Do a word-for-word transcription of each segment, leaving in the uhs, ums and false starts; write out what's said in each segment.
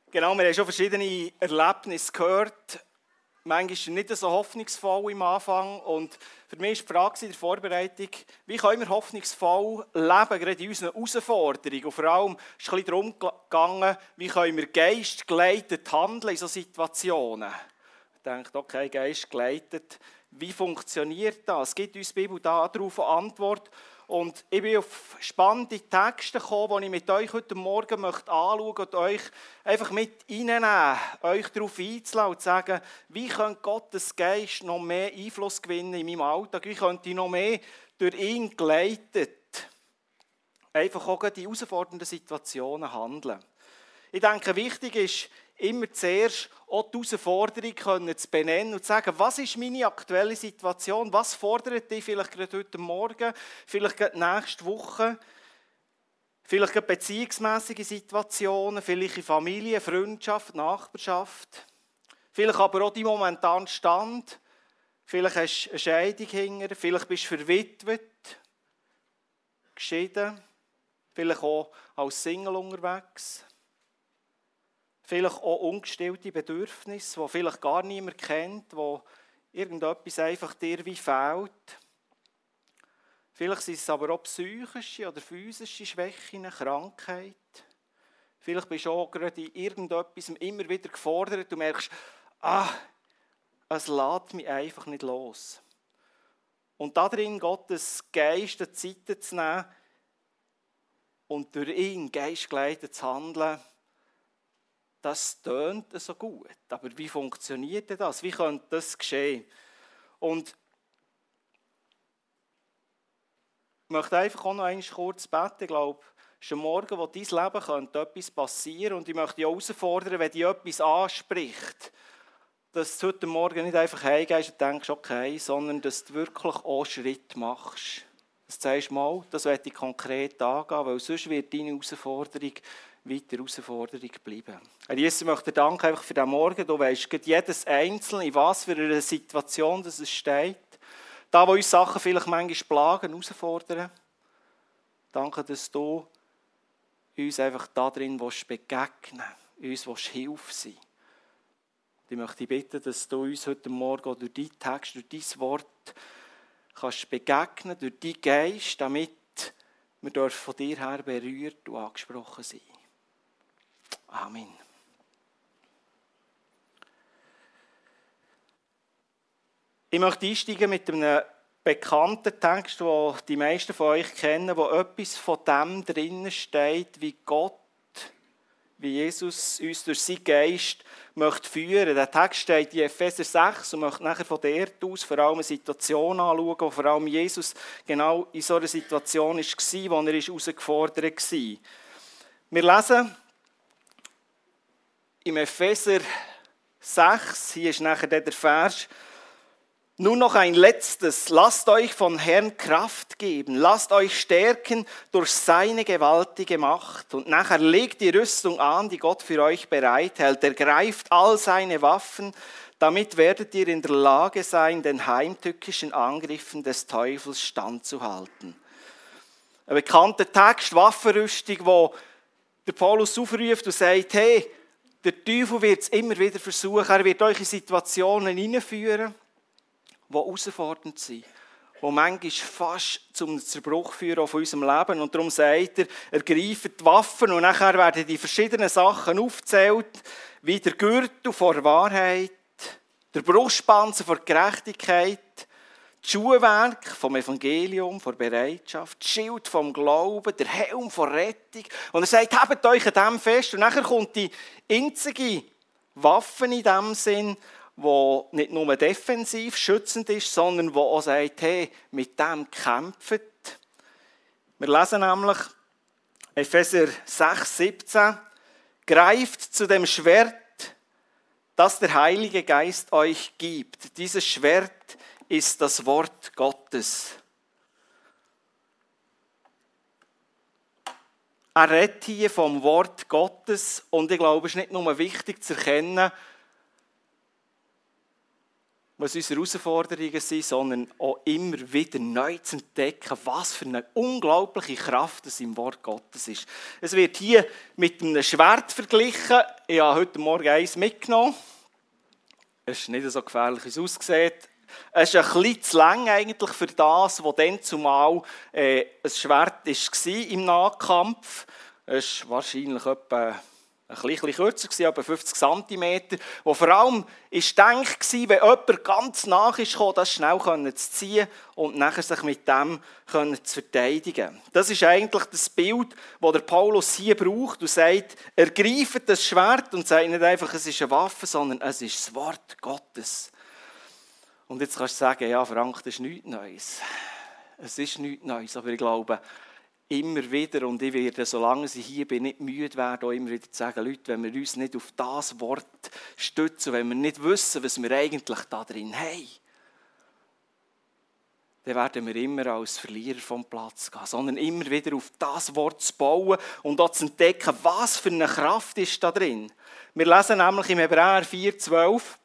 Genau, wir haben schon verschiedene Erlebnisse gehört. Manchmal ist es nicht so hoffnungsvoll am Anfang. Und für mich war die Frage in der Vorbereitung, wie können wir hoffnungsvoll leben, gerade in unseren Herausforderungen. Und vor allem ist es ein bisschen darum gegangen, wie können wir geistgeleitet handeln in solchen Situationen. Ich dachte, okay, geistgeleitet, wie funktioniert das? Gibt uns die Bibel darauf eine Antwort? Und ich bin auf spannende Texte gekommen, die ich mit euch heute Morgen möchte anschauen und euch einfach mit reinnehmen, euch darauf einzulassen und zu sagen, wie könnte Gottes Geist noch mehr Einfluss gewinnen in meinem Alltag, wie könnte ich noch mehr durch ihn geleitet einfach auch in herausfordernden Situationen handeln. Ich denke, wichtig ist, immer zuerst auch die Herausforderung zu benennen und zu sagen, was ist meine aktuelle Situation, was fordert dich vielleicht gerade heute Morgen, vielleicht gerade nächste Woche, vielleicht gerade beziehungsmässige Situationen, vielleicht in Familie, Freundschaft, Nachbarschaft, vielleicht aber auch dein momentanen Stand, vielleicht hast du eine Scheidung hinter, vielleicht bist du verwitwet, geschieden, vielleicht auch als Single unterwegs. Vielleicht auch ungestillte Bedürfnisse, die vielleicht gar niemand kennt, wo irgendetwas einfach dir wie fehlt. Vielleicht sind es aber auch psychische oder physische Schwächen, Krankheit. Vielleicht bist du auch gerade in irgendetwas immer wieder gefordert und merkst, ah, es lässt mich einfach nicht los. Und darin Gottes Geist die Zeit zu nehmen und durch ihn geistgeleitet zu handeln, das tönt so gut. Aber wie funktioniert das? Wie könnte das geschehen? Und ich möchte einfach auch noch einmal kurz beten. Ich glaube, es ist ein Morgen, wo dein Leben könnte etwas passieren. Und ich möchte dich auch herausfordern, wenn dich etwas anspricht, dass du heute Morgen nicht einfach heimgehst und denkst, okay, sondern dass du wirklich auch Schritt machst. Dass du sagst, mal, das möchte ich konkret angehen, weil sonst wird deine Herausforderung weiter Herausforderung bleiben. Herr Jesus, ich möchte dir danken einfach für diesen Morgen. Du weisst jedes Einzelne, in was für einer Situation das es steht. Da, wo uns Sachen vielleicht manchmal plagen, herausfordern. Danke, dass du uns einfach da drin begegnen willst, uns Hilfe sein willst. Ich möchte dich bitten, dass du uns heute Morgen durch deinen Text, durch dein Wort kannst begegnen, durch deinen Geist, damit wir von dir her berührt und angesprochen sein. Amen. Ich möchte einsteigen mit einem bekannten Text, den die meisten von euch kennen, wo etwas von dem drinnen steht, wie Gott, wie Jesus uns durch seinen Geist möchte führen. Der Text steht in Epheser sechs und möchte nachher von dort aus vor allem eine Situation anschauen, wo vor allem Jesus genau in so einer Situation war, wo er herausgefordert war. Wir lesen im Epheser sechs, hier ist nachher der Vers, nur noch ein letztes, lasst euch von Herrn Kraft geben, lasst euch stärken durch seine gewaltige Macht und nachher legt die Rüstung an, die Gott für euch bereithält, ergreift all seine Waffen, damit werdet ihr in der Lage sein, den heimtückischen Angriffen des Teufels standzuhalten. Ein bekannter Text, Waffenrüstung, wo der Paulus aufruft und sagt, hey, der Teufel wird es immer wieder versuchen, er wird euch in Situationen hineinführen, die herausfordernd sind, die manchmal fast zum Zerbruch führen von unserem Leben. Und darum sagt er, ergreift die Waffen und nachher werden die verschiedenen Sachen aufgezählt, wie der Gürtel vor Wahrheit, der Brustpanzer vor Gerechtigkeit, das Schuhwerk vom Evangelium, vor Bereitschaft, das Schild vom Glauben, der Helm vor Rettung. Und er sagt, habt euch an dem fest. Und nachher kommt die einzige Waffe in dem Sinn, die nicht nur defensiv schützend ist, sondern die auch sagt, hey, mit dem kämpft. Wir lesen nämlich Epheser sechs, siebzehn, greift zu dem Schwert, das der Heilige Geist euch gibt. Dieses Schwert ist das Wort Gottes. Er redet hier vom Wort Gottes und ich glaube, es ist nicht nur wichtig zu erkennen, was unsere Herausforderungen sind, sondern auch immer wieder neu zu entdecken, was für eine unglaubliche Kraft es im Wort Gottes ist. Es wird hier mit einem Schwert verglichen. Ich habe heute Morgen eins mitgenommen. Es ist nicht so gefährlich, wie es aussieht. Es ist ein bisschen zu lang eigentlich für das, was dann zumal äh, ein Schwert war im Nahkampf. Es war wahrscheinlich etwa ein bisschen kürzer, etwa fünfzig Zentimeter, wo vor allem gedacht war, wenn jemand ganz nach ist gekommen, das schnell zu ziehen und nachher sich mit dem zu verteidigen. Das ist eigentlich das Bild, das der Paulus hier braucht und sagt, ergreift das Schwert und sagt nicht einfach, es ist eine Waffe, sondern es ist das Wort Gottes. Und jetzt kannst du sagen, ja Frank, das ist nichts Neues. Es ist nichts Neues, aber ich glaube, immer wieder, und ich werde, solange ich hier bin, nicht müde werden, auch immer wieder zu sagen, Leute, wenn wir uns nicht auf das Wort stützen, wenn wir nicht wissen, was wir eigentlich da drin haben, dann werden wir immer als Verlierer vom Platz gehen, sondern immer wieder auf das Wort zu bauen und auch zu entdecken, was für eine Kraft ist da drin. Wir lesen nämlich im Hebräer vier zwölf,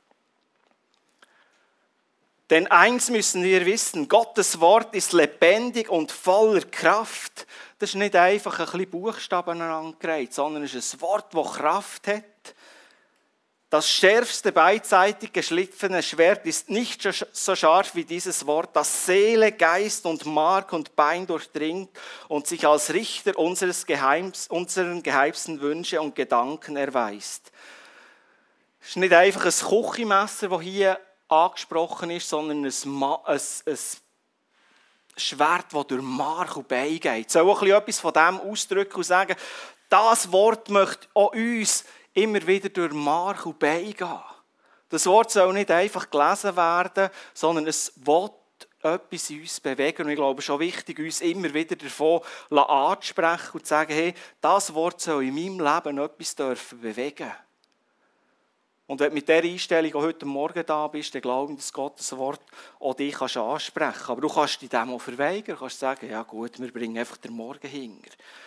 denn eins müssen wir wissen, Gottes Wort ist lebendig und voller Kraft. Das ist nicht einfach ein bisschen Buchstaben angereiht, sondern es ist ein Wort, das Kraft hat. Das schärfste beidseitig geschliffene Schwert ist nicht so scharf wie dieses Wort, das Seele, Geist und Mark und Bein durchdringt und sich als Richter unseres Geheims, unseren geheimsten Wünsche und Gedanken erweist. Es ist nicht einfach ein Küchenmesser, das hier angesprochen ist, sondern ein, Ma- ein, ein Schwert, das durch Mark und Bein geht. Ich soll auch etwas von dem ausdrücken und sagen, das Wort möchte auch uns immer wieder durch Mark und Bein gehen. Das Wort soll nicht einfach gelesen werden, sondern es will etwas in uns bewegen. Und ich glaube, es ist schon wichtig, uns immer wieder davon anzusprechen und zu sagen, hey, das Wort soll in meinem Leben etwas dürfen bewegen. Und wenn du mit dieser Einstellung auch heute Morgen da bist, dann glaube ich, dass Gottes Wort auch dich ansprechen kann. Aber du kannst dich dem auch verweigern, du kannst sagen, ja gut, wir bringen einfach den Morgen hinter.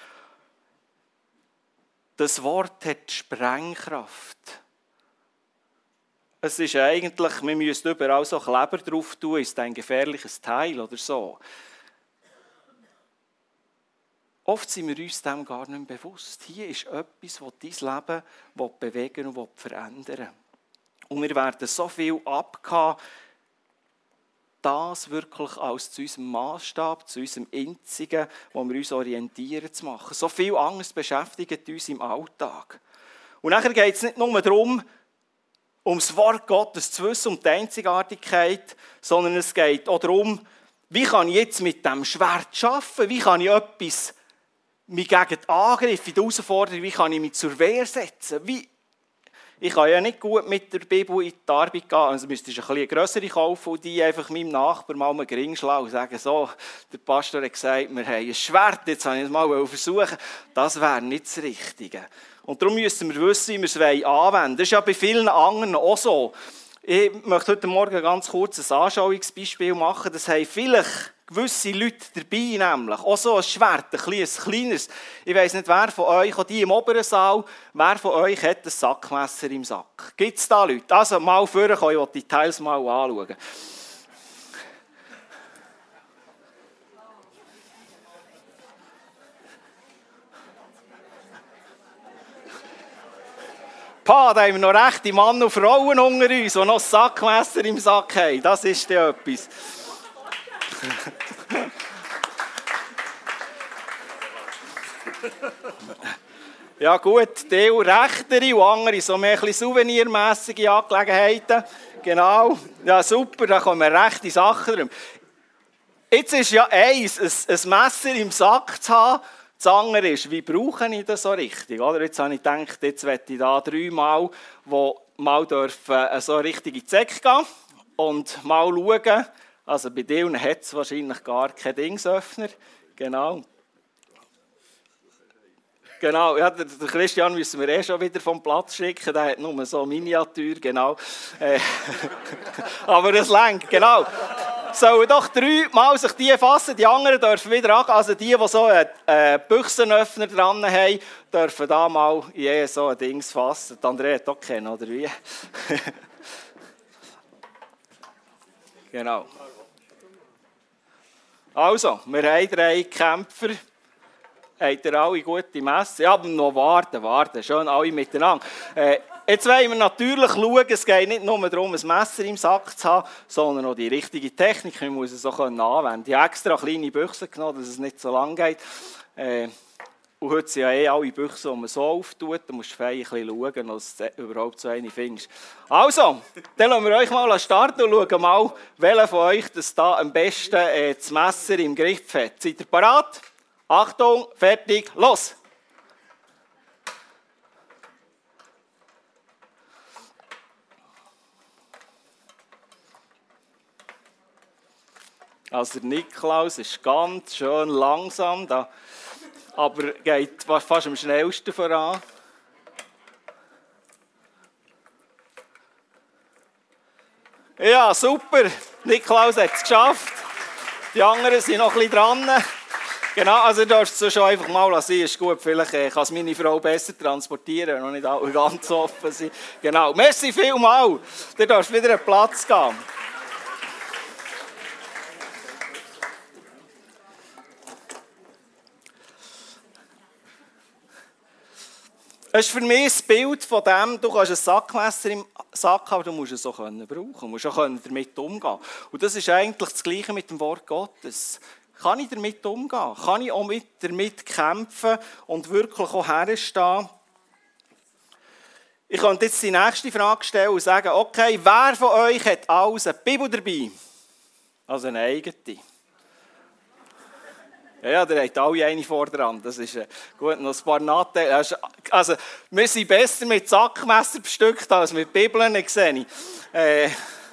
Das Wort hat Sprengkraft. Es ist eigentlich, wir müssen überall so Kleber drauf tun, ist ein gefährliches Teil oder so. Oft sind wir uns dem gar nicht mehr bewusst. Hier ist etwas, das dein Leben bewegen und verändern will. Und wir werden so viel abgehen, das wirklich als zu unserem Maßstab, zu unserem Einzigen, wo wir uns orientieren, zu machen. So viel anderes beschäftigt uns im Alltag. Und nachher geht es nicht nur darum, um das Wort Gottes zu wissen, um die Einzigartigkeit, sondern es geht auch darum, wie kann ich jetzt mit dem Schwert arbeiten, wie kann ich etwas mich gegen den Angriff, in die Herausforderung, wie kann ich mich zur Wehr setzen? Wie, ich kann ja nicht gut mit der Bibel in die Arbeit gehen, also müsstest du ein bisschen grössere kaufen und die einfach meinem Nachbarn mal einen Gring schlagen und sagen, so, der Pastor hat gesagt, wir haben ein Schwert, jetzt habe ich es mal versuchen. Das wäre nicht das Richtige. Und darum müssen wir wissen, wie wir es anwenden wollen. Das ist ja bei vielen anderen auch so. Ich möchte heute Morgen ganz kurz ein Anschauungsbeispiel machen. Das haben vielleicht gewisse Leute dabei, nämlich auch so ein Schwert, ein kleines, kleines. Ich weiss nicht, wer von euch, auch die im oberen Saal, wer von euch hat ein Sackmesser im Sack? Gibt es da Leute? Also mal vorkommen, ich will die Details mal anschauen. Pa, da haben wir noch rechte Männer und Frauen unter uns, die noch ein Sackmesser im Sack haben. Das ist ja etwas. Ja gut, die rechtere und andere so mehr ein bisschen souvenirmässige Angelegenheiten. Genau, ja super, da kommen rechte Sachen drin. Jetzt ist ja eins, ein, ein Messer im Sack zu haben. Das andere ist, wie brauche ich das so richtig? Oder jetzt habe ich gedacht, jetzt werde ich da dreimal, wo mal dürfen, so richtig in die Zecke gehen und mal schauen. Also bei denen hat es wahrscheinlich gar keinen Dingsöffner. Genau. Genau, ja, den Christian müssen wir eh schon wieder vom Platz schicken. Der hat nur so Miniatur, genau. Äh, aber das lenkt, genau. Sollen doch drei Mal sich die fassen, die anderen dürfen wieder an. Also die, die so einen äh, Büchsenöffner dran haben, dürfen da mal je so ein Dings fassen. Die Andrea hat auch keinen, oder wie? Genau. Also, wir haben drei Kämpfer. Habt ihr alle gute Messe? Ja, aber noch warten, warten. Schön alle miteinander. Äh, jetzt wollen wir natürlich schauen, es geht nicht nur darum, ein Messer im Sack zu haben, sondern auch die richtige Technik. Man muss es so anwenden. Ich habe extra kleine Büchsen genommen, dass es nicht so lang geht. Äh, und heute sind ja eh alle Büchsen, die man so auftut. Da musst du fein ein bisschen schauen, dass du überhaupt so eine findest. Also, dann lassen wir euch mal starten und schauen mal, welcher von euch das da am besten äh, das Messer im Griff hat. Seid ihr bereit? Achtung, fertig, los! Also der Niklaus ist ganz schön langsam, da, aber geht fast am schnellsten voran. Ja, super, Niklaus hat es geschafft. Die anderen sind noch ein bisschen dran. Genau, also du darfst es schon einfach mal sehen, ist gut, vielleicht kann es meine Frau besser transportieren, noch nicht alle ganz offen sind. Genau, merci vielmals, du darfst wieder einen Platz geben. Das ist für mich das Bild von dem, du kannst ein Sackmesser im Sack haben, aber du musst es auch brauchen können. Du musst auch damit umgehen. Und das ist eigentlich das Gleiche mit dem Wort Gottes. Kann ich damit umgehen? Kann ich auch mit, damit kämpfen und wirklich auch herstehen? Ich könnte jetzt die nächste Frage stellen und sagen, okay, wer von euch hat alles eine Bibel dabei? Also eine eigene. Ja, der hat alle eine vor dran. Das ist äh, gut. Noch ein paar Nachteile. Also, wir sind besser mit Sackmesser bestückt als mit Bibeln, sehe ich. Äh,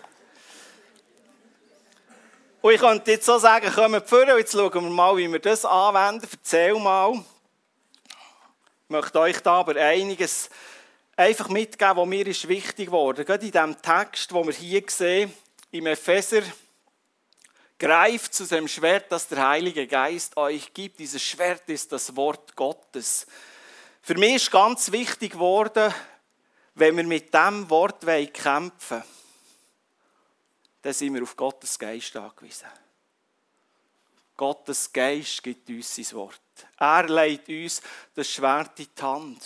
und ich könnte jetzt so sagen, kommt vor, jetzt schauen wir mal, wie wir das anwenden. Erzähl mal. Ich möchte euch da aber einiges einfach mitgeben, was mir ist wichtig geworden. Gerade in diesem Text, den wir hier sehen, im Epheser, greift zu dem Schwert, das der Heilige Geist euch gibt. Dieses Schwert ist das Wort Gottes. Für mich ist ganz wichtig geworden, wenn wir mit diesem Wort kämpfen wollen, dann sind wir auf Gottes Geist angewiesen. Gottes Geist gibt uns sein Wort. Er legt uns das Schwert in die Hand.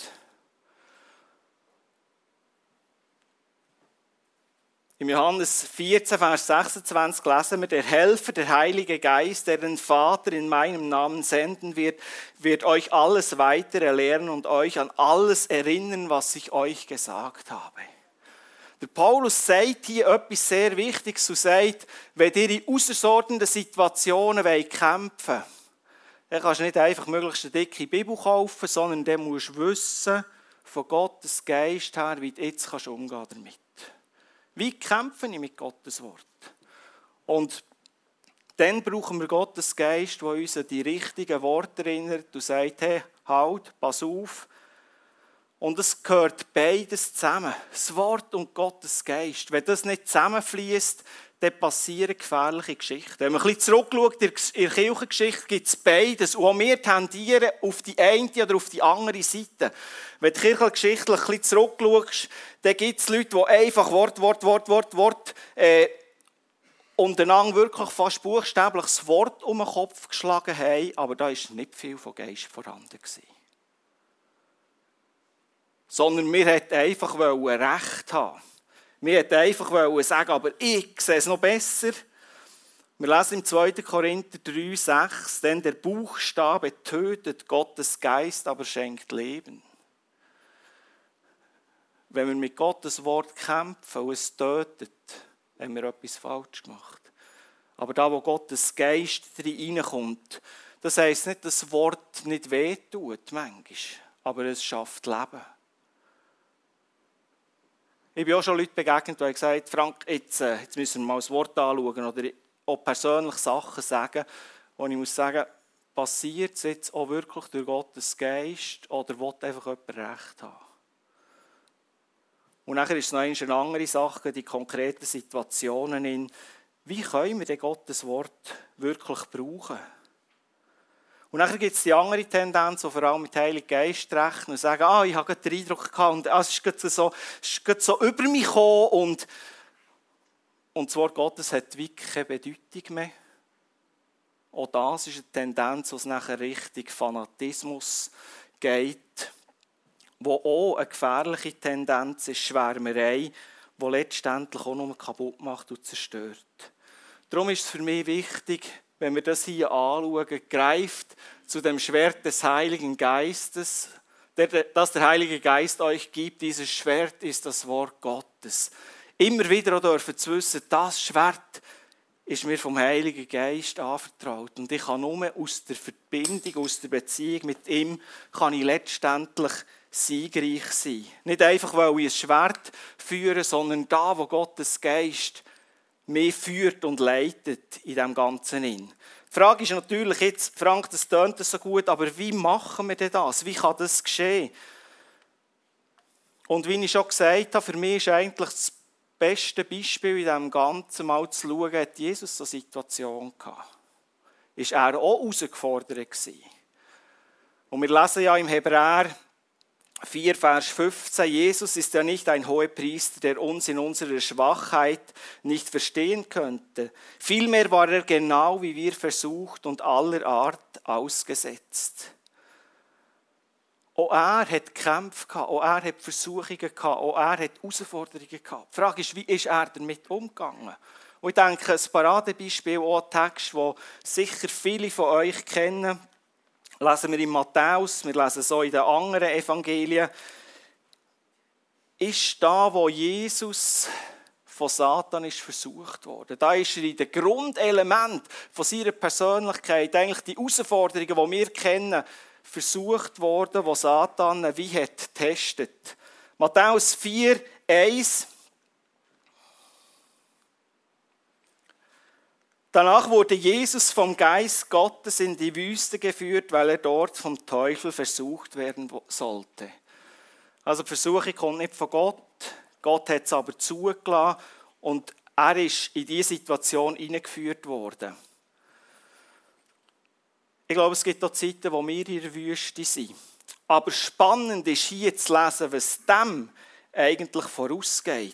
Im Johannes vierzehn, Vers sechsundzwanzig lesen wir, der Helfer, der Heilige Geist, der den Vater in meinem Namen senden wird, wird euch alles weitere lehren und euch an alles erinnern, was ich euch gesagt habe. Der Paulus sagt hier etwas sehr Wichtiges und sagt, wenn ihr in herausfordernden Situationen kämpfen wollt, dann kannst du nicht einfach möglichst eine dicke Bibel kaufen, sondern dann musst du wissen, von Gottes Geist her, wie du jetzt kannst umgehen damit. Wie kämpfe ich mit Gottes Wort? Und dann brauchen wir Gottes Geist, der uns an die richtigen Worte erinnert und sagt, hey, halt, pass auf. Und es gehört beides zusammen, das Wort und Gottes Geist. Wenn das nicht zusammenfließt, dann passieren gefährliche Geschichten. Wenn man ein bisschen zurückschaut, in der Kirchengeschichte gibt es beides. Und auch wir tendieren auf die eine oder auf die andere Seite. Wenn du kirchengeschichtlich ein bisschen zurückschaust, dann gibt es Leute, die einfach Wort, Wort, Wort, Wort, Wort äh, und einander wirklich fast buchstäblich das Wort um den Kopf geschlagen haben, aber da war nicht viel von Geist vorhanden gewesen. Sondern wir wollten einfach Recht haben. Wir wollten einfach sagen, aber ich sehe es noch besser. Wir lesen im zweiten Korinther drei, sechs, denn der Buchstabe tötet, Gottes Geist aber schenkt Leben. Wenn wir mit Gottes Wort kämpfen und es tötet, haben wir etwas falsch gemacht. Aber da, wo Gottes Geist reinkommt, das heisst nicht, dass das Wort nicht wehtut, manchmal, aber es schafft Leben. Ich bin auch schon Leuten begegnet, die gesagt haben, Frank, jetzt, jetzt müssen wir mal das Wort anschauen oder auch persönlich Sachen sagen, wo ich muss sagen, passiert es jetzt auch wirklich durch Gottes Geist oder will einfach jemand Recht haben? Und nachher ist es noch eine andere Sache, die konkreten Situationen in, wie können wir denn Gottes Wort wirklich brauchen? Und dann gibt es die andere Tendenz, die vor allem mit Heiligen Geist rechnen und sagen, ah, ich habe gerade den Eindruck gehabt und ah, es ist gerade so, es ist gerade so über mich gekommen und, und das Wort Gottes hat wirklich keine Bedeutung mehr. Auch das ist eine Tendenz, was nachher Richtung Fanatismus geht, wo auch eine gefährliche Tendenz ist, Schwärmerei, die letztendlich auch nur kaputt macht und zerstört. Darum ist es für mich wichtig, wenn wir das hier anschauen, greift zu dem Schwert des Heiligen Geistes, das der Heilige Geist euch gibt. Dieses Schwert ist das Wort Gottes. Immer wieder auch dürfen zu wissen, das Schwert ist mir vom Heiligen Geist anvertraut. Und ich kann nur aus der Verbindung, aus der Beziehung mit ihm, kann ich letztendlich siegreich sein. Nicht einfach, weil ich ein Schwert führe, sondern da, wo Gottes Geist mich führt und leitet in dem Ganzen hin. Die Frage ist natürlich jetzt, Frank, das tönt so gut, aber wie machen wir denn das? Wie kann das geschehen? Und wie ich schon gesagt habe, für mich ist eigentlich das beste Beispiel in diesem Ganzen mal zu schauen, hat Jesus so eine Situation gehabt. Ist er auch herausgefordert gewesen? Und wir lesen ja im Hebräer vier, Vers fünfzehn, Jesus ist ja nicht ein Hohepriester, der uns in unserer Schwachheit nicht verstehen könnte. Vielmehr war er genau wie wir versucht und aller Art ausgesetzt. Auch er hat Kämpfe gehabt, auch er hat Versuchungen gehabt, auch er hat Herausforderungen gehabt. Die Frage ist, wie ist er damit umgegangen? Und ich denke, ein Paradebeispiel, auch ein Text, den sicher viele von euch kennen, lesen wir in Matthäus, wir lesen so in den anderen Evangelien, ist da, wo Jesus von Satan ist versucht worden. Da ist er in den Grundelementen von seiner Persönlichkeit, eigentlich die Herausforderungen, die wir kennen, versucht worden, wo Satan wie hat getestet. Matthäus vier, eins. Danach wurde Jesus vom Geist Gottes in die Wüste geführt, weil er dort vom Teufel versucht werden sollte. Also die Versuchung kommt nicht von Gott, Gott hat es aber zugelassen und er ist in diese Situation hineingeführt worden. Ich glaube, es gibt auch Zeiten, wo wir in der Wüste sind. Aber spannend ist hier zu lesen, was dem eigentlich vorausgeht.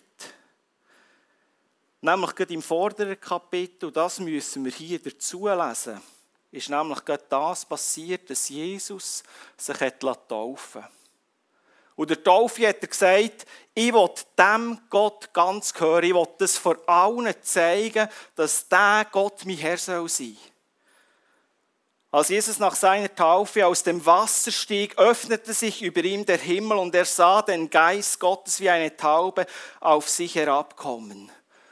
Nämlich gerade im vorderen Kapitel, das müssen wir hier dazu lesen, ist nämlich gerade das passiert, dass Jesus sich taufen liess. Und der Taufe hat er gesagt, ich will dem Gott ganz gehören, ich will das vor allen zeigen, dass der Gott mein Herr soll sein. Als Jesus nach seiner Taufe aus dem Wasser stieg, öffnete sich über ihm der Himmel und er sah den Geist Gottes wie eine Taube auf sich herabkommen.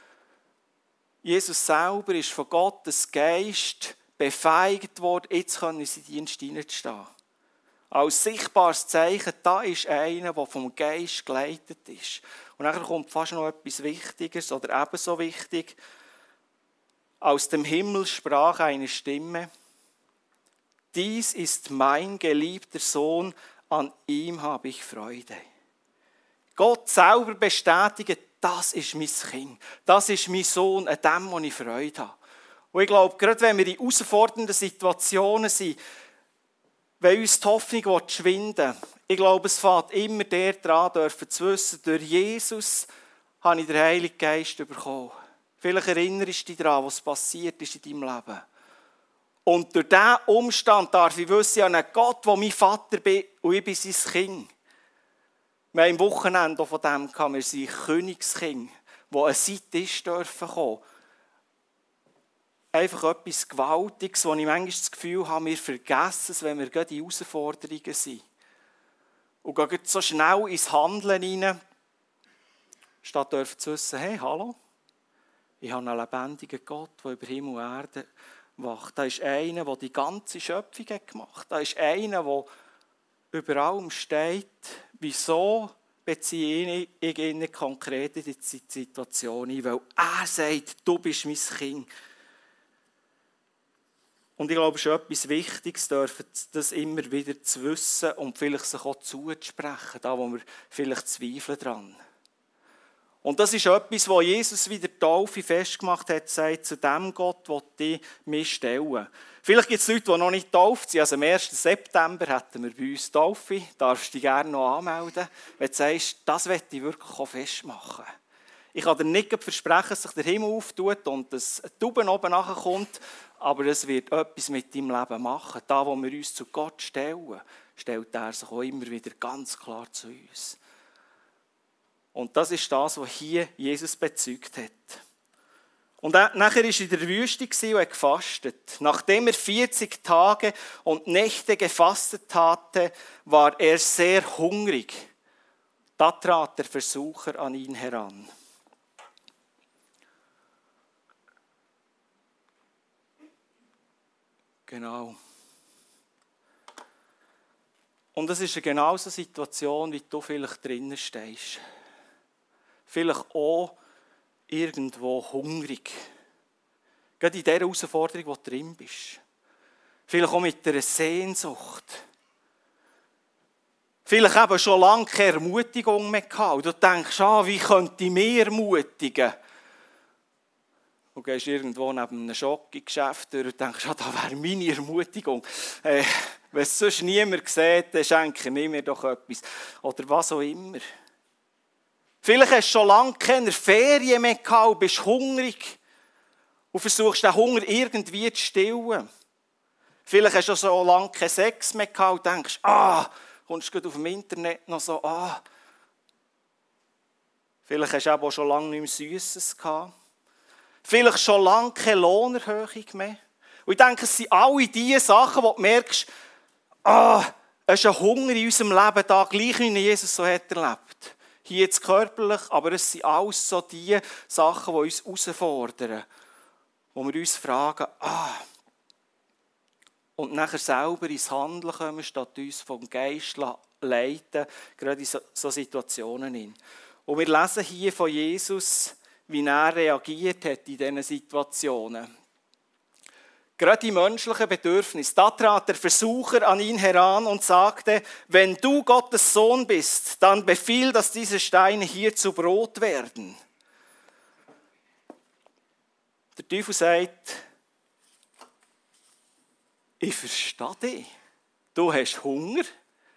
Jesus selber ist von Gottes Geist befähigt worden, jetzt können in seinen Dienst hineinstehen. Als sichtbares Zeichen, da ist einer, der vom Geist geleitet ist. Und dann kommt fast noch etwas Wichtiges oder ebenso wichtig. Aus dem Himmel sprach eine Stimme: Dies ist mein geliebter Sohn, an ihm habe ich Freude. Gott selber bestätigt, das ist mein Kind, das ist mein Sohn, an dem, wo ich Freude habe. Und ich glaube, gerade wenn wir in herausfordernden Situationen sind, wenn uns die Hoffnung schwinden will, ich glaube, es fängt immer der dran, dürfen zu wissen, durch Jesus habe ich den Heiligen Geist bekommen. Vielleicht erinnerst du dich daran, was passiert ist in deinem Leben. Und durch diesen Umstand darf ich wissen, ich habe einen Gott, der mein Vater bin und ich bin sein Kind. Wir haben am Wochenende von dem gehabt, wir sind Königskind, wo ein Seitisch dürfen kommen. Einfach etwas Gewaltiges, wo ich manchmal das Gefühl habe, wir vergessen es, wenn wir gerade in Herausforderungen sind. Und gehen so schnell ins Handeln hinein, statt dürfen zu wissen, hey, hallo, ich habe einen lebendigen Gott, der über Himmel und Erde wacht. Da ist einer, der die ganze Schöpfung hat gemacht. Da ist einer, der über allem steht. Wieso beziehe ich ihn nicht konkret in die Situation ein? Weil er sagt, du bist mein Kind. Und ich glaube, es ist etwas Wichtiges, dürfen das immer wieder zu wissen und vielleicht sich auch zuzusprechen, da wo wir vielleicht zweifeln dran. Und das ist etwas, wo Jesus wieder die Taufe festgemacht hat, sagt, zu dem Gott will ich mich stellen. Vielleicht gibt es Leute, die noch nicht getauft sind. Also am ersten September hätten wir bei uns Taufe. Darfst du dich gerne noch anmelden, wenn du sagst, das möchte ich wirklich auch festmachen. Ich kann dir nicht versprechen, dass sich der Himmel auftut und dass ein Tauben oben nachkommt, aber es wird etwas mit deinem Leben machen. Da, wo wir uns zu Gott stellen, stellt er sich auch immer wieder ganz klar zu uns. Und das ist das, was hier Jesus bezeugt hat. Und er, nachher war er in der Wüste und hat gefastet. Nachdem er vierzig Tage und Nächte gefastet hatte, war er sehr hungrig. Da trat der Versucher an ihn heran. Genau. Und es ist genau so eine Situation, wie du vielleicht drinnen stehst. Vielleicht auch irgendwo hungrig. Gerade in dieser Herausforderung, wo du drin bist. Vielleicht auch mit einer Sehnsucht. Vielleicht eben schon lange keine Ermutigung mehr gehabt. Und du denkst, ah, wie könnte ich mich ermutigen? Du gehst irgendwo neben einem Schokogeschäft durch und denkst, ah, da wäre meine Ermutigung. Äh, wenn es sonst niemand sieht, dann schenke ich mir doch etwas. Oder was auch immer. Vielleicht hast du schon lange keine Ferien mehr gehabt und bist hungrig und versuchst den Hunger irgendwie zu stillen. Vielleicht hast du schon lange keinen Sex mehr gehabt und denkst, ah, kommst du auf dem Internet noch so, ah. Vielleicht hast du auch schon lange nichts mehr Süßes gehabt. Vielleicht schon lange keine Lohnerhöhung mehr. Und ich denke, es sind alle diese Sachen, wo du merkst, ah, es ist ein Hunger in unserem Leben da, gleich wie Jesus so hat erlebt. Hier jetzt körperlich, aber es sind alles so die Sachen, die uns herausfordern. Wo wir uns fragen, ah, und nachher selber ins Handeln kommen, statt uns vom Geist leiten, gerade in so, so Situationen hin. Und wir lesen hier von Jesus, wie er reagiert hat in diesen Situationen. Gerade die menschlichen Bedürfnisse. Da trat der Versucher an ihn heran und sagte, wenn du Gottes Sohn bist, dann befiehl, dass diese Steine hier zu Brot werden. Der Teufel sagt, ich verstehe dich. Du hast Hunger.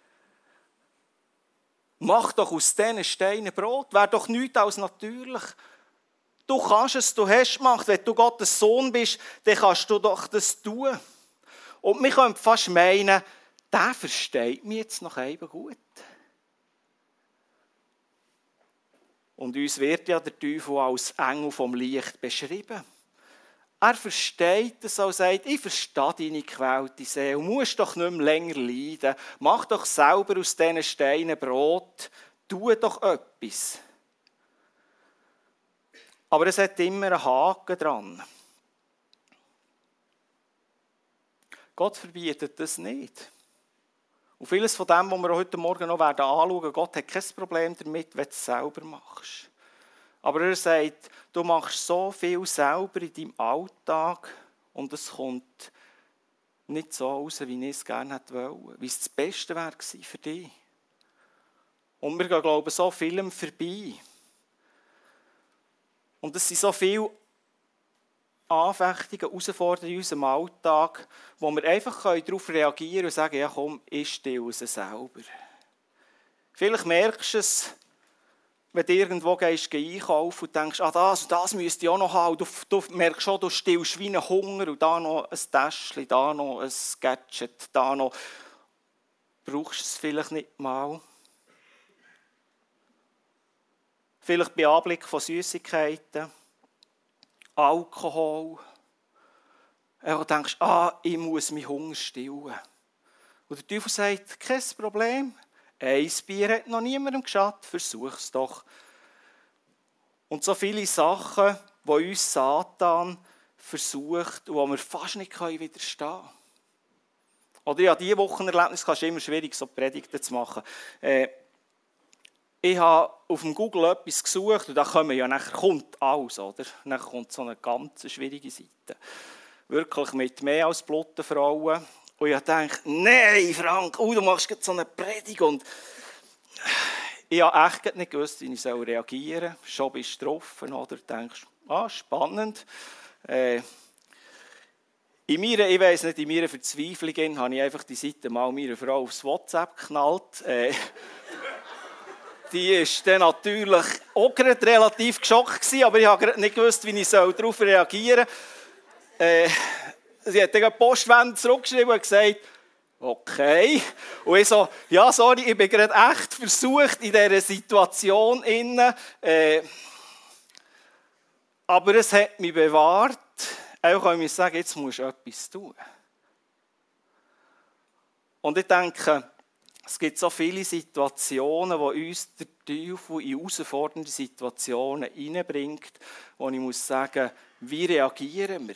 Mach doch aus diesen Steinen Brot. Wäre doch nichts als natürlich. Du kannst es, du hast es gemacht. Wenn du Gottes Sohn bist, dann kannst du doch das tun. Und wir können fast meinen, der versteht mich jetzt noch eben gut. Und uns wird ja der Teufel als Engel vom Licht beschrieben. Er versteht es und sagt, ich verstehe deine gequälte Seele. Du musst doch nicht mehr länger leiden. Mach doch selber aus diesen Steinen Brot. Tu doch etwas. Aber es hat immer einen Haken dran. Gott verbietet das nicht. Und vieles von dem, was wir heute Morgen noch anschauen werden, Gott hat kein Problem damit, wenn du es selber machst. Aber er sagt, du machst so viel selber in deinem Alltag und es kommt nicht so raus, wie ich es gerne hätte wollen. Wie es das Beste wäre für dich. Und wir gehen, glaube ich, so vielem vorbei. Und es sind so viele Anfechtungen, Herausforderungen in unserem Alltag, wo wir einfach darauf reagieren können und sagen, ja komm, ich stille es selber. Vielleicht merkst du es, wenn du irgendwo gehst, einkaufen und denkst, ah, das, das müsste ich auch noch haben. Du, du merkst schon, du stillst wie einen Hunger und da noch ein Täschchen, da noch ein Gadget, da noch. Brauchst du es vielleicht nicht mal. Vielleicht bei Anblick von Süßigkeiten, Alkohol. Und du denkst, ah, ich muss meinen Hunger stillen. Und der Teufel sagt, kein Problem. Ein Bier hat noch niemandem geschadet, versuch es doch. Und so viele Sachen, die uns Satan versucht und wo wir fast nicht widerstehen können. Oder ja, diese Wochenerlebnis kannst du immer schwierig, so Predigten zu machen. Äh, ich habe auf dem Google etwas gesucht und da kommen ja nachher kommt alles, oder? Dann kommt so eine ganz schwierige Seite. Wirklich mit mehr als blotten Frauen. Und ich dachte, nein, Frank, oh, du machst jetzt so eine Predigt. Und ich habe echt nicht gewusst, wie ich reagieren soll. Schon bist du getroffen, oder? Du denkst, ah, spannend. Äh, in meiner, ich weiss nicht, in meiner Verzweiflung habe ich einfach die Seite mal meiner Frau aufs WhatsApp geknallt. Äh, die war dann natürlich auch gerade relativ geschockt gewesen, aber ich habe nicht gewusst, wie ich darauf reagieren soll. Äh, sie hat dann die Postwende zurückgeschrieben und gesagt, okay. Und ich so, ja, sorry, ich bin gerade echt versucht in dieser Situation innen, äh, aber es hat mich bewahrt. Auch kann ich sagen, jetzt musst du etwas tun. Und ich denke, es gibt so viele Situationen, wo uns der Teufel in herausfordernde Situationen hineinbringt, wo ich muss sagen, wie reagieren wir?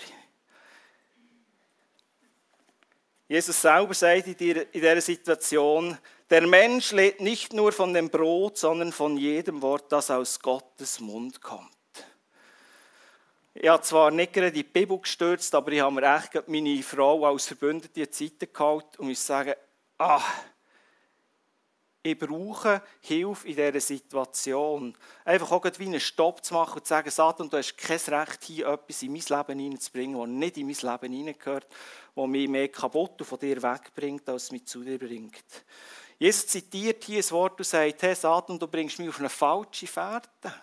Jesus selber sagt in dieser Situation, der Mensch lebt nicht nur von dem Brot, sondern von jedem Wort, das aus Gottes Mund kommt. Ich habe zwar nicht gerade in die Bibel gestürzt, aber ich habe mir echt meine Frau als Verbündete in die Seite gehalten und muss sagen, ah, ich brauche Hilfe in dieser Situation. Einfach auch wie einen Stopp zu machen und zu sagen, Satan, du hast kein Recht, hier etwas in mein Leben hineinzubringen, das nicht in mein Leben hineingehört, das mich mehr kaputt und von dir wegbringt, als es mich zu dir bringt. Jesus zitiert hier ein Wort und sagt, hey Satan, du bringst mich auf eine falsche Fährte.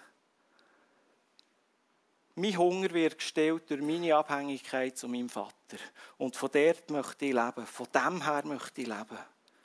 Mein Hunger wird gestillt durch meine Abhängigkeit zu meinem Vater. Und von dort möchte ich leben. Von dem her möchte ich leben.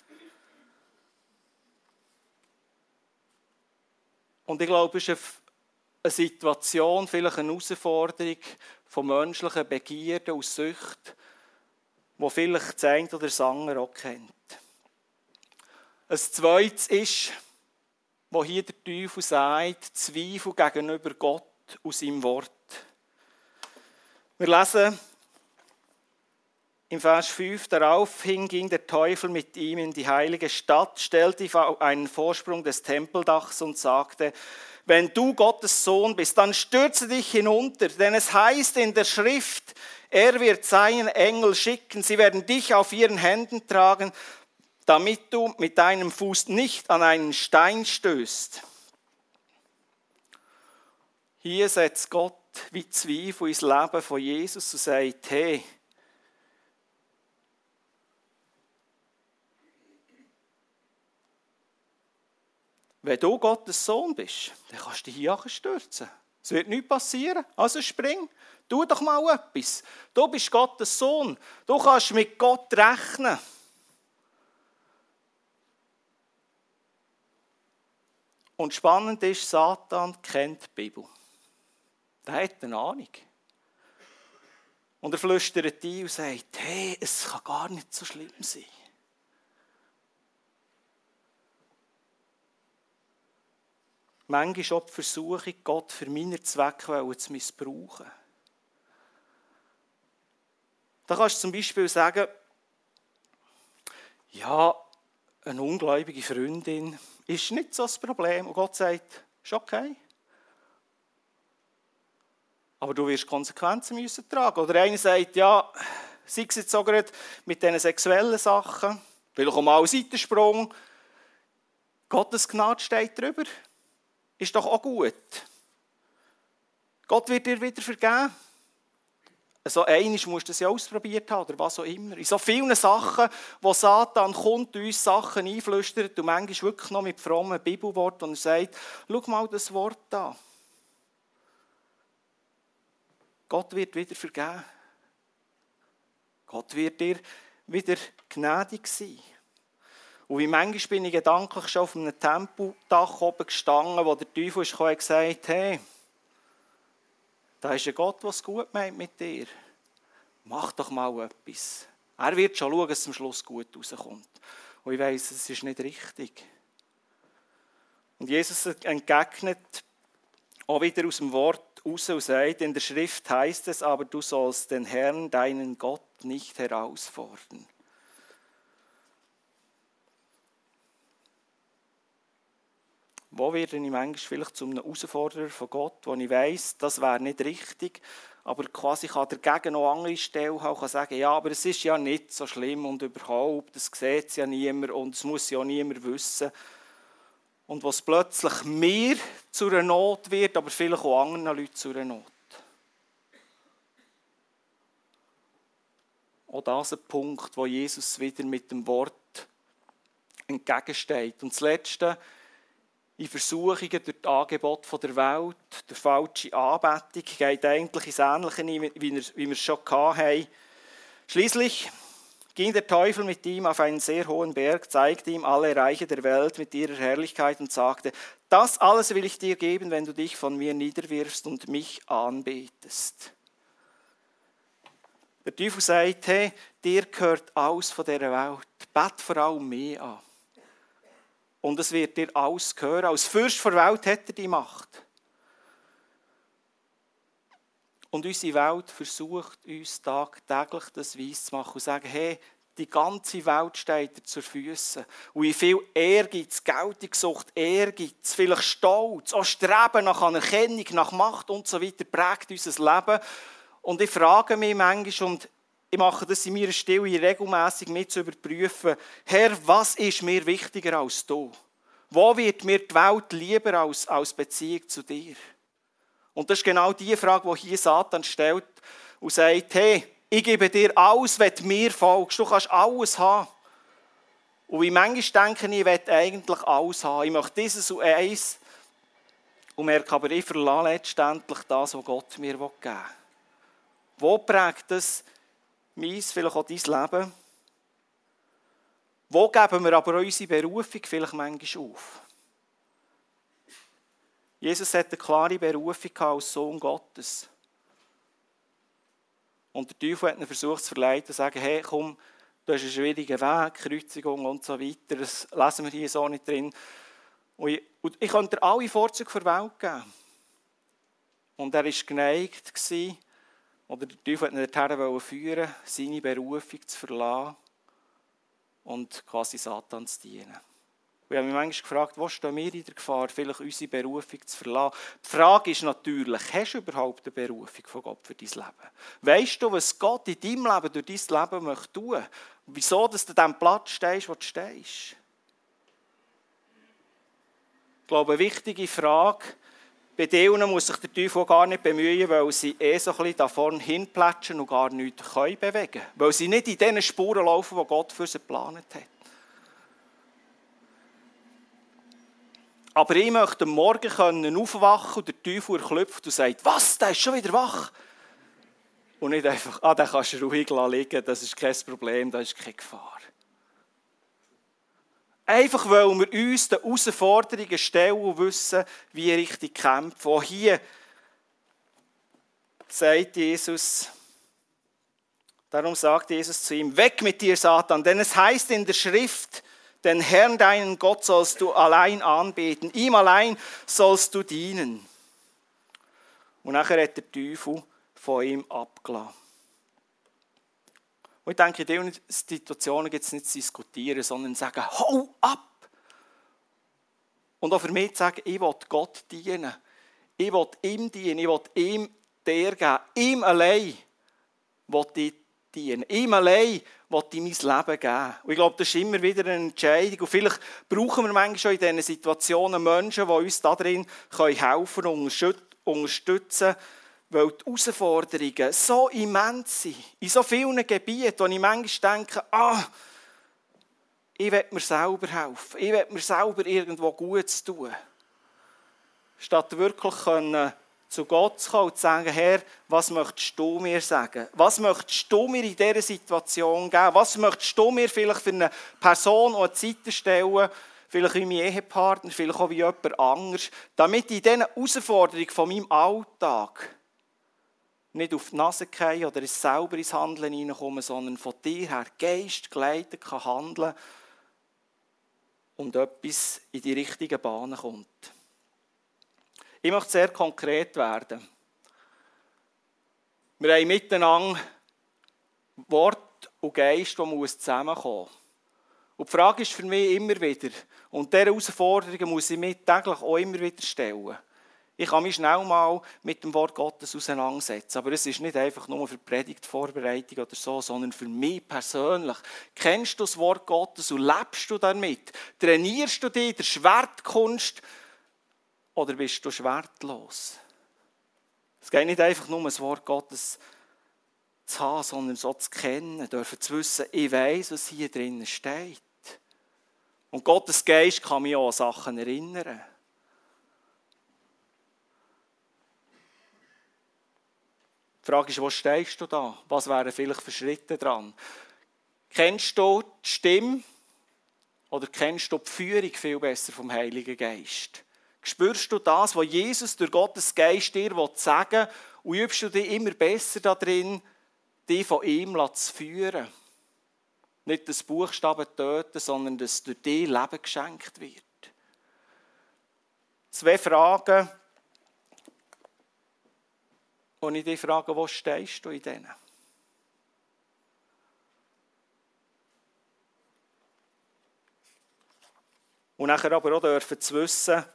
Und ich glaube, es ist eine Situation, vielleicht eine Herausforderung von menschlichen Begierden und Süchten, die vielleicht das eine oder das andere auch kennt. Ein zweites ist, wo hier der Teufel sagt, Zweifel gegenüber Gott und seinem Wort. Wir lesen im Vers fünf, daraufhin ging der Teufel mit ihm in die heilige Stadt, stellte auf einen Vorsprung des Tempeldachs und sagte, wenn du Gottes Sohn bist, dann stürze dich hinunter, denn es heißt in der Schrift, er wird seinen Engel schicken, sie werden dich auf ihren Händen tragen, damit du mit deinem Fuß nicht an einen Stein stößt. Hier setzt Gott wie Zweifel ins Leben von Jesus und sagt, hey, wenn du Gottes Sohn bist, dann kannst du dich hier stürzen. Es wird nichts passieren, also spring, tu doch mal etwas. Du bist Gottes Sohn, du kannst mit Gott rechnen. Und spannend ist, Satan kennt die Bibel. Der hat eine Ahnung. Und er flüstert ein und sagt, hey, es kann gar nicht so schlimm sein. Manchmal ist auch die Versuchung, Gott für meine Zwecke zu missbrauchen. Da kannst du zum Beispiel sagen, ja, eine ungläubige Freundin ist nicht so das Problem. Und Gott sagt, ist okay. Aber du wirst Konsequenzen müssen tragen. Oder einer sagt, ja, sei es jetzt auch gerade mit diesen sexuellen Sachen, vielleicht auch mal einen Seitensprung. Gottes Gnade steht drüber. Ist doch auch gut. Gott wird dir wieder vergeben. So einmal musst du das ja ausprobiert haben, oder was auch immer. In so vielen Sachen, wo Satan kommt, uns Sachen einflüstert und manchmal wirklich noch mit frommen Bibelworten und er sagt, schau mal das Wort an. Gott wird wieder vergeben. Gott wird dir wieder gnädig sein. Und wie manchmal bin ich gedanklich schon auf einem Tempeldach oben gestanden, wo der Teufel kam und gesagt hat, hey, da ist ein Gott, der es gut meint mit dir. Mach doch mal etwas. Er wird schon schauen, dass es am Schluss gut rauskommt. Und ich weiss, es ist nicht richtig. Und Jesus entgegnet auch wieder aus dem Wort raus und sagt, in der Schrift heißt es, aber du sollst den Herrn, deinen Gott, nicht herausfordern. Wo werde ich manchmal vielleicht zu einem Herausforderer von Gott, wo ich weiss, das wäre nicht richtig, aber quasi kann dagegen noch andere Stellen haben, kann sagen, ja, aber es ist ja nicht so schlimm und überhaupt, das sieht es ja niemand und es muss ja auch niemand wissen. Und was plötzlich mir zu einer Not wird, aber vielleicht auch anderen Leuten zu einer Not. Auch das ist ein Punkt, wo Jesus wieder mit dem Wort entgegensteht. Und das Letzte, in Versuchungen durch das Angebot der Welt, durch falsche Anbetung, geht eigentlich ins Ähnliche, wie wir es schon hatten. Schließlich ging der Teufel mit ihm auf einen sehr hohen Berg, zeigte ihm alle Reiche der Welt mit ihrer Herrlichkeit und sagte, das alles will ich dir geben, wenn du dich von mir niederwirfst und mich anbetest. Der Teufel sagt, hey, dir gehört alles von dieser Welt, bet vor allem mich an. Und es wird dir alles gehören. Als Fürst der Welt hat er die Macht. Und unsere Welt versucht uns tagtäglich das weiss zu machen und zu sagen, hey, die ganze Welt steht dir zu Füßen. Und wie viel Ehrgeiz, Geltungssucht, Ehrgeiz, vielleicht Stolz, auch Streben nach Anerkennung, nach Macht und so weiter prägt unser Leben. Und ich frage mich manchmal, und ich mache das in meiner Stille regelmässig mit zu überprüfen, Herr, was ist mir wichtiger als du? Wo wird mir die Welt lieber als, als Beziehung zu dir? Und das ist genau die Frage, die hier Satan stellt und sagt, hey, ich gebe dir alles, wenn du mir folgst. Du kannst alles haben. Und wie manchmal denke ich, ich will eigentlich alles haben. Ich möchte dieses und eins. Und merke aber, ich verlasse letztendlich das, was Gott mir geben will. Wo prägt das mein, vielleicht auch dein Leben? Wo geben wir aber unsere Berufung vielleicht manchmal auf? Jesus hatte eine klare Berufung als Sohn Gottes. Und der Teufel hat ihn versucht zu verleiten, zu sagen, hey, komm, du hast einen schwierigen Weg, Kreuzigung und so weiter. Das lesen wir hier so nicht drin. Und ich, und ich könnte dir alle Vorzüge der Welt geben. Und er war geneigt, oder der Teufel wollte ihn dorthin führen, seine Berufung zu verlassen und quasi Satan zu dienen. Und ich habe mich manchmal gefragt, wo stehen wir in der Gefahr, vielleicht unsere Berufung zu verlassen? Die Frage ist natürlich, hast du überhaupt eine Berufung von Gott für dein Leben? Weisst du, was Gott in deinem Leben, durch dein Leben möchte tun? Wieso, dass du an dem Platz stehst, wo du stehst? Ich glaube, eine wichtige Frage, bei denen muss sich der Teufel gar nicht bemühen, weil sie eh so ein bisschen da vorne hinplätschen und gar nichts bewegen können. Weil sie nicht in den Spuren laufen, die Gott für sie geplant hat. Aber ich möchte am Morgen können aufwachen und der Teufel klopft und sagt, was, der ist schon wieder wach. Und nicht einfach, ah, den kannst du ruhig liegen, das ist kein Problem, das ist keine Gefahr. Einfach, weil wir uns den Herausforderungen stellen und wissen, wie richtig kämpfen. Auch hier sagt Jesus, darum sagt Jesus zu ihm, weg mit dir, Satan, denn es heißt in der Schrift, den Herrn, deinen Gott, sollst du allein anbeten. Ihm allein sollst du dienen. Und nachher hat der Teufel von ihm abgelassen. Und ich denke, in diesen Situationen gibt es nicht zu diskutieren, sondern zu sagen, hau ab! Und auch für mich zu sagen, ich will Gott dienen. Ich will ihm dienen, ich will ihm dir geben. Ihm allein will ich dienen. Ihm allein will ich mein Leben geben. Und ich glaube, das ist immer wieder eine Entscheidung. Und vielleicht brauchen wir manchmal schon in diesen Situationen Menschen, die uns darin helfen und unterstützen, weil die Herausforderungen so immens sind, in so vielen Gebieten, wo ich manchmal denke, ah, ich will mir selber helfen, ich will mir selber irgendwo Gutes tun. Statt wirklich können, zu Gott zu kommen und zu sagen, Herr, was möchtest du mir sagen? Was möchtest du mir in dieser Situation geben? Was möchtest du mir vielleicht für eine Person an die Seite stellen, vielleicht wie mein Ehepartner, vielleicht auch wie jemand anderes, damit ich in diesen Herausforderungen von meinem Alltag nicht auf die Nase fallen oder selber ins Handeln hineinkommen, sondern von dir her Geist geleitet kann handeln und etwas in die richtigen Bahnen kommt. Ich möchte sehr konkret werden. Wir haben miteinander Wort und Geist, die zusammenkommen müssen. Und die Frage ist für mich immer wieder, und diese Herausforderungen muss ich mir täglich auch immer wieder stellen. Ich kann mich schnell mal mit dem Wort Gottes auseinandersetzen, aber es ist nicht einfach nur für Predigtvorbereitung oder so, sondern für mich persönlich. Kennst du das Wort Gottes und lebst du damit? Trainierst du dich in der Schwertkunst oder bist du schwertlos? Es geht nicht einfach nur um das Wort Gottes zu haben, sondern so zu kennen, dürfen zu wissen, ich weiss, was hier drinnen steht. Und Gottes Geist kann mich auch an Sachen erinnern. Die Frage ist, wo stehst du da? Was wären vielleicht für Schritte dran? Kennst du die Stimme oder kennst du die Führung viel besser vom Heiligen Geist? Spürst du das, was Jesus durch Gottes Geist dir sagen will, und übst du dich immer besser darin, dich von ihm zu führen? Nicht das Buchstaben töten, sondern dass durch dich Leben geschenkt wird. Zwei Fragen, und ich dich frage, wo stehst du in denen? Und nachher aber auch dürfen zu wissen,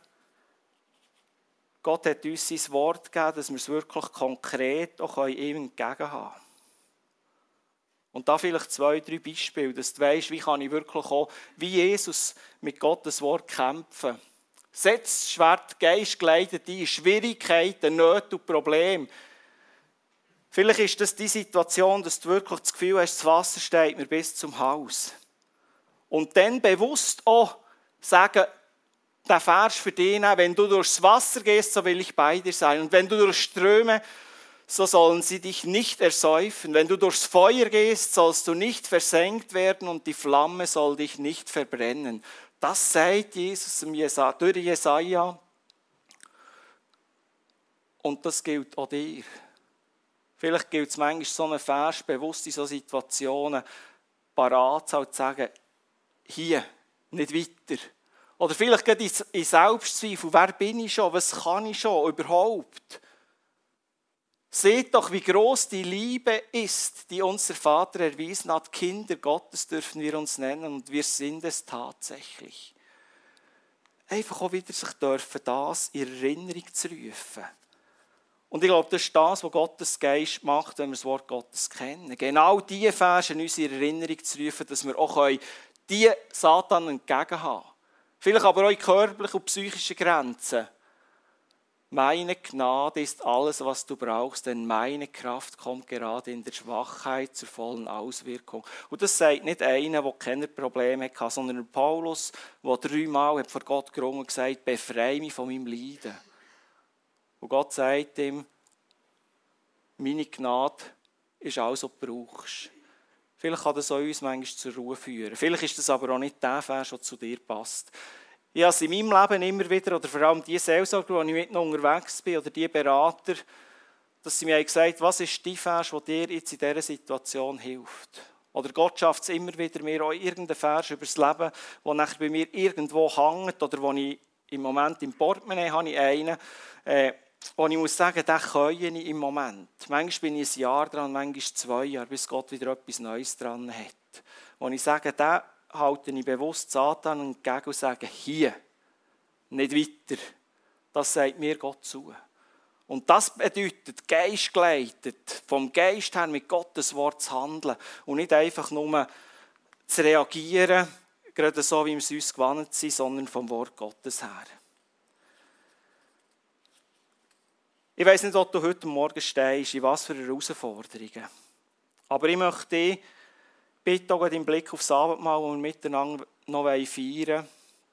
Gott hat uns sein Wort gegeben, dass wir es wirklich konkret auch ihm entgegen haben können. Und da vielleicht zwei, drei Beispiele, dass du weisst, wie kann ich wirklich auch, wie Jesus mit Gottes Wort kämpfen. Setzt das Schwert geistgeleitet ein, Schwierigkeiten, Nöte und Probleme. Vielleicht ist das die Situation, dass du wirklich das Gefühl hast, das Wasser steigt mir bis zum Hals. Und dann bewusst auch sagen, der Vers für dich, wenn du durchs Wasser gehst, so will ich bei dir sein. Und wenn du durch Ströme, so sollen sie dich nicht ersäufen. Wenn du durchs Feuer gehst, sollst du nicht versenkt werden und die Flamme soll dich nicht verbrennen. Das sagt Jesus durch Jesaja. Und das gilt auch dir. Vielleicht gilt es manchmal, so einen Vers bewusst in solchen Situationen parat zu sagen, hier, nicht weiter. Oder vielleicht geht in Selbstzweifel, wer bin ich schon, was kann ich schon überhaupt? Seht doch, wie groß die Liebe ist, die unser Vater erwiesen hat. Kinder Gottes dürfen wir uns nennen und wir sind es tatsächlich. Einfach auch wieder sich dürfen, das in Erinnerung zu rufen. Und ich glaube, das ist das, was Gottes Geist macht, wenn wir das Wort Gottes kennen. Genau diese Verse in unsere Erinnerung zu rufen, dass wir auch diese Satan entgegenhaben können. Vielleicht aber auch in körperlichen und psychischen Grenzen. Meine Gnade ist alles, was du brauchst, denn meine Kraft kommt gerade in der Schwachheit zur vollen Auswirkung. Und das sagt nicht einer, der keine Probleme hatte, sondern Paulus, der dreimal vor Gott gerungen und gesagt, befreie mich von meinem Leiden. Und Gott sagt ihm, meine Gnade ist alles, was du brauchst. Vielleicht kann das auch uns manchmal zur Ruhe führen. Vielleicht ist das aber auch nicht der Vers, der zu dir passt. Ich habe es in meinem Leben immer wieder, oder vor allem die Seelsorger, wo ich mit noch unterwegs bin, oder die Berater, dass sie mir gesagt haben, was ist die Vers, der dir jetzt in dieser Situation hilft? Oder Gott schafft es immer wieder, mir auch irgendeinen Vers über das Leben, der nachher bei mir irgendwo hängt, oder wo ich im Moment im Portemonnaie habe ich einen, äh, wo ich muss sagen, den kann ich im Moment. Manchmal bin ich ein Jahr dran, manchmal zwei Jahre, bis Gott wieder etwas Neues dran hat. Wo ich sage, den halte ich bewusst Satan entgegen und sage, hier, nicht weiter. Das sagt mir Gott zu. Und das bedeutet, geistgeleitet, vom Geist her mit Gottes Wort zu handeln und nicht einfach nur zu reagieren, gerade so, wie wir es uns gewohnt sind, sondern vom Wort Gottes her. Ich weiss nicht, ob du heute Morgen stehst, in was für Herausforderungen. Aber ich möchte dich bitten, auch im Blick aufs Abendmahl, das wir miteinander noch feiern wollen.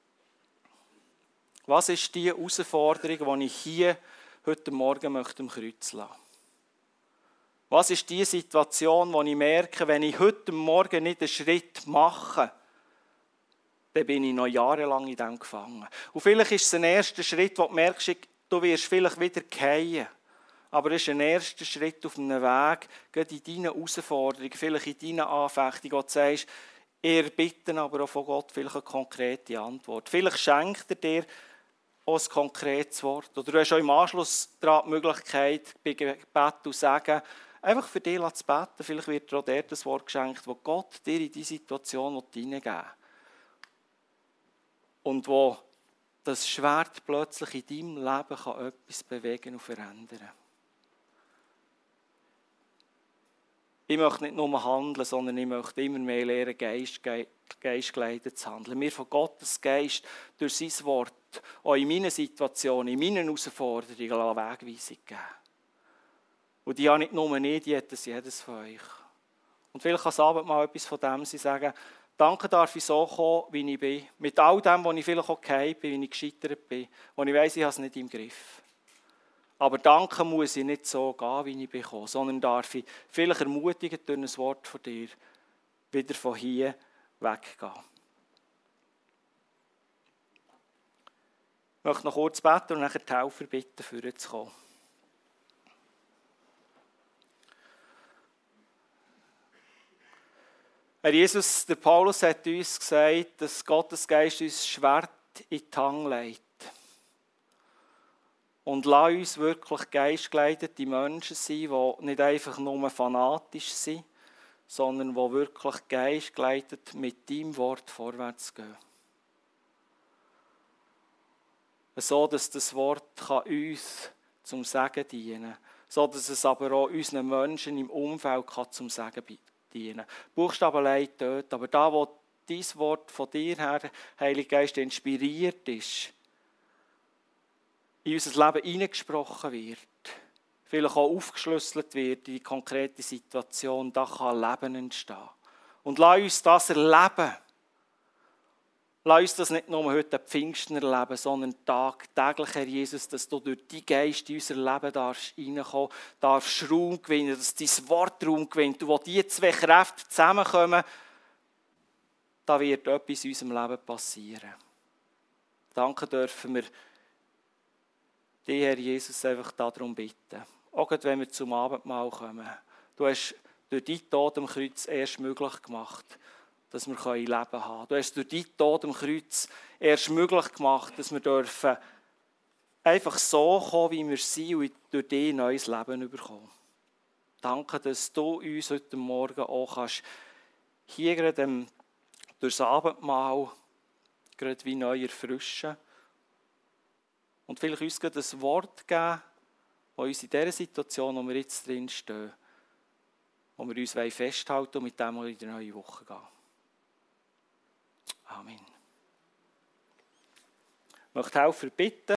Was ist die Herausforderung, die ich hier heute Morgen möchte am Kreuz lassen? Was ist die Situation, wo ich merke, wenn ich heute Morgen nicht einen Schritt mache, dann bin ich noch jahrelang in dem gefangen. Und vielleicht ist es ein erster Schritt, wo du merkst, du wirst vielleicht wieder fallen. Aber es ist ein erster Schritt auf einem Weg, gerade in deinen Herausforderungen, vielleicht in deinen Anfechtungen, wo du sagst, ihr bitten aber auch von Gott vielleicht eine konkrete Antwort. Vielleicht schenkt er dir auch ein konkretes Wort. Oder du hast auch im Anschluss daran die Möglichkeit, bei Gebet zu sagen, einfach für dich zu beten. Vielleicht wird dir auch dort das Wort geschenkt, das Gott dir in diese Situation hineingeben will. Und wo das Schwert plötzlich in deinem Leben kann etwas bewegen und verändern. Ich möchte nicht nur handeln, sondern ich möchte immer mehr lernen, Geist, geistgeleitet zu handeln. Mir von Gottes Geist durch sein Wort, auch in meinen Situationen, in meinen Herausforderungen Wegweisung geben. Und die habe nicht nur ich, die hat es jedes von euch. Und vielleicht kann das Abendmahl etwas von dem sein, sagen, danke darf ich so kommen, wie ich bin. Mit all dem, wo ich vielleicht auch gefallen bin, wie ich gescheitert bin, wo ich weiss, ich habe es nicht im Griff. Aber danken muss ich nicht so gehen, wie ich bekomme, sondern darf ich vielleicht ermutigend durch ein Wort von dir wieder von hier weggehen. Ich möchte noch kurz beten und nachher die Helfer bitten, vorzukommen. Herr Jesus, der Paulus hat uns gesagt, dass Gottes Geist uns Schwert in die Hand legt. Und lass uns wirklich geistgeleitete Menschen sein, die nicht einfach nur fanatisch sind, sondern die wirklich geistgeleitet mit deinem Wort vorwärts gehen. So, dass das Wort kann uns zum Segen dienen kann, so dass es aber auch unseren Menschen im Umfeld kann zum Segen dienen kann. Buchstaben leid dort, aber da, wo dein Wort von dir her, Heiliger Geist, inspiriert ist, in unser Leben hineingesprochen wird, vielleicht auch aufgeschlüsselt wird in die konkrete Situation, da kann Leben entstehen. Und lass uns das erleben. Lass uns das nicht nur heute am Pfingsten erleben, sondern tagtäglich, Herr Jesus, dass du durch deinen Geist in unser Leben darfst reinkommen, darfst Raum gewinnen, dass dein Wort Raum gewinnt. Und wo diese zwei Kräfte zusammenkommen, da wird etwas in unserem Leben passieren. Danke dürfen wir dich, Herr Jesus, einfach darum bitten. Auch wenn wir zum Abendmahl kommen. Du hast durch deinen Tod am Kreuz erst möglich gemacht, dass wir Leben haben können. Du hast durch deinen Tod am Kreuz erst möglich gemacht, dass wir dürfen einfach so kommen, wie wir sind und durch dich ein neues Leben bekommen. Danke, dass du uns heute Morgen auch kannst, hier gerade durch das Abendmahl gerade wie neu erfrischen und vielleicht uns gerade ein Wort geben, das uns in dieser Situation, wo wir jetzt drin stehen, wo wir uns festhalten und mit dem in die neue Woche gehen. Amen. Ich möchte helfen bitten.